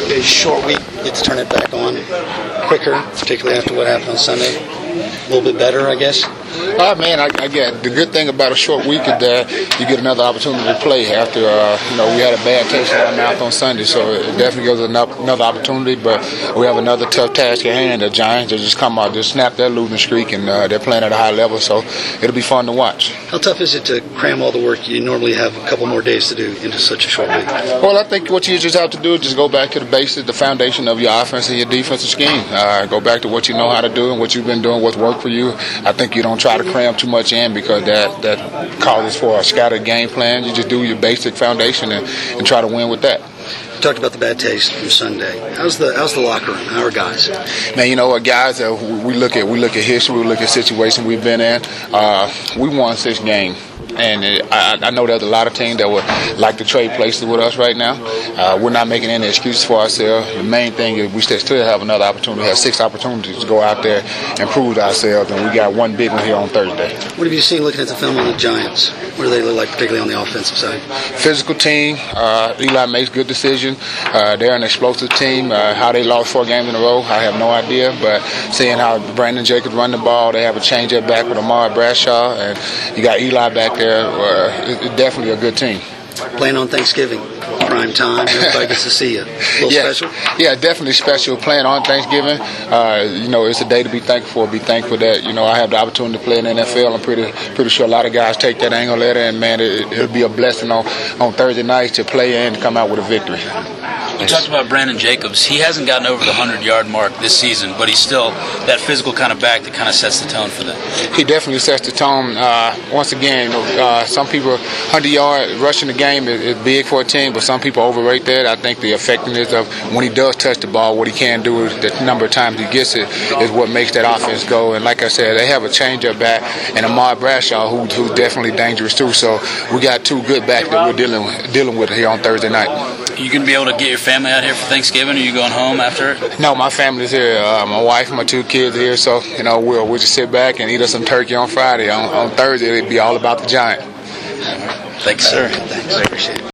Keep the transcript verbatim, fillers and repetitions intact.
a short week, get to turn it back on quicker, particularly after what happened on Sunday? A little bit better, I guess? Uh, man, I, I get the good thing about a short week is that you get another opportunity to play after, uh, you know, we had a bad taste in our mouth on Sunday, so it definitely gives us another opportunity, but we have another tough task at hand. The Giants, they just come out, just snap their losing streak, and uh, they're playing at a high level, so it'll be fun to watch. How tough is it to cram all the work you normally have a couple more days to do into such a short week? Well, I think what you just have to do is just go back to the basics, the foundation of your offense and your defensive scheme. Uh, go back to what you know how to do and what you've been doing, what's worked for you. I think you don't try to cram too much in because that, that causes for a scattered game plan. You just do your basic foundation and, and try to win with that. You talked about the bad taste from Sunday. How's the how's the locker room? How are guys? Man, you know what, guys? Uh, we look at we look at history. We look at situation we've been in. Uh, we won six games. And it, I, I know there's a lot of teams that would like to trade places with us right now. Uh, we're not making any excuses for ourselves. The main thing is we still have another opportunity. We have six opportunities to go out there and prove ourselves, and we got one big one here on Thursday. What have you seen looking at the film on the Giants? What do they look like, particularly on the offensive side? Physical team. Uh, Eli makes good decisions. Uh, they're an explosive team. Uh, how they lost four games in a row, I have no idea. But seeing how Brandon Jacobs run the ball, they have a change-up back with Amari Bradshaw, and you got Eli back there. Uh, it's definitely a good team. Playing on Thanksgiving, prime time, everybody gets to see you. A little yeah, special? Yeah, definitely special. Playing on Thanksgiving, uh, you know, it's a day to be thankful for. Be thankful that, you know, I have the opportunity to play in the N F L. I'm pretty pretty sure a lot of guys take that angle at it, and, man, it, it'll be a blessing on, on Thursday night to play in and come out with a victory. You talked about Brandon Jacobs. He hasn't gotten over the hundred-yard mark this season, but he's still that physical kind of back that kind of sets the tone for them. He definitely sets the tone. Uh, once again, uh, some people, hundred-yard rushing the game is, is big for a team, but some people overrate that. I think the effectiveness of when he does touch the ball, what he can do, is the number of times he gets it, is what makes that offense go. And like I said, they have a change-up back, and Amari Bradshaw, who, who's definitely dangerous too. So we got two good backs that we're dealing dealing with here on Thursday night. You gonna be able to get your family out here for Thanksgiving? Are you going home after it? No, my family's here. Uh, my wife, my two kids are here. So, you know, we'll, we'll just sit back and eat us some turkey on Friday. On, on Thursday, it'll be all about the Giant. Thanks, sir. Thanks. I appreciate it.